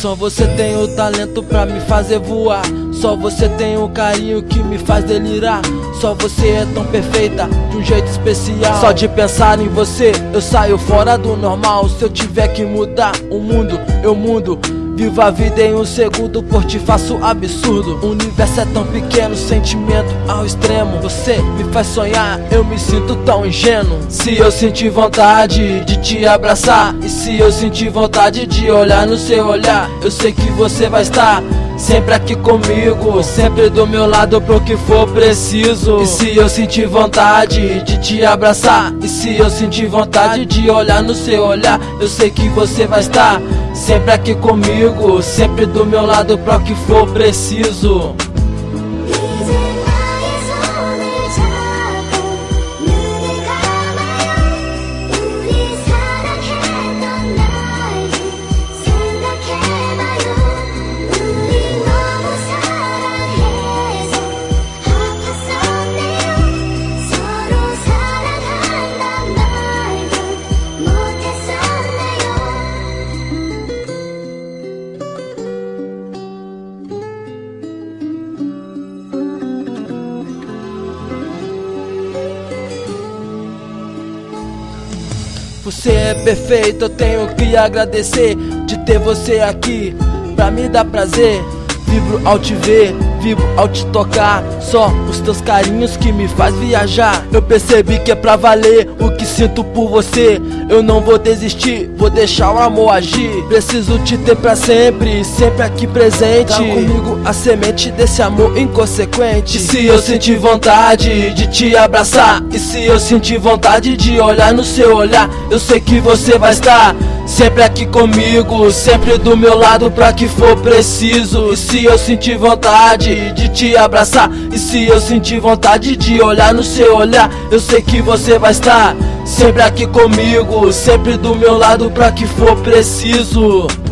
Só você tem o talento pra me fazer voar. Só você tem o carinho que me faz delirar. Só você é tão perfeita, de um jeito especial. Só de pensar em você, eu saio fora do normal. Se eu tiver que mudar o mundo, eu mudo. Vivo a vida em um segundo, por ti faço absurdo. O universo é tão pequeno, sentimento ao extremo. Você me faz sonhar, eu me sinto tão ingênuo. Se eu sentir vontade de te abraçar, e se eu sentir vontade de olhar no seu olhar, eu sei que você vai estar sempre aqui comigo, sempre do meu lado pro que for preciso. E se eu sentir vontade de te abraçar, e se eu sentir vontade de olhar no seu olhar, eu sei que você vai estar sempre aqui comigo, sempre do meu lado pro que for preciso. Você é perfeito, eu tenho que agradecer de ter você aqui pra me dar prazer. Vibro ao te ver, vibro ao te tocar. Só os teus carinhos que me faz viajar. Eu percebi que é pra valer o que sinto por você. Eu não vou desistir, vou deixar o amor agir. Preciso te ter pra sempre, sempre aqui presente. Dá comigo a semente desse amor inconsequente. E se eu sentir vontade de te abraçar, e se eu sentir vontade de olhar no seu olhar, eu sei que você vai estar sempre aqui comigo, sempre do meu lado pra que for preciso. E se eu sentir vontade de te abraçar, e se eu sentir vontade de olhar no seu olhar, eu sei que você vai estar sempre aqui comigo, sempre do meu lado pra que for preciso.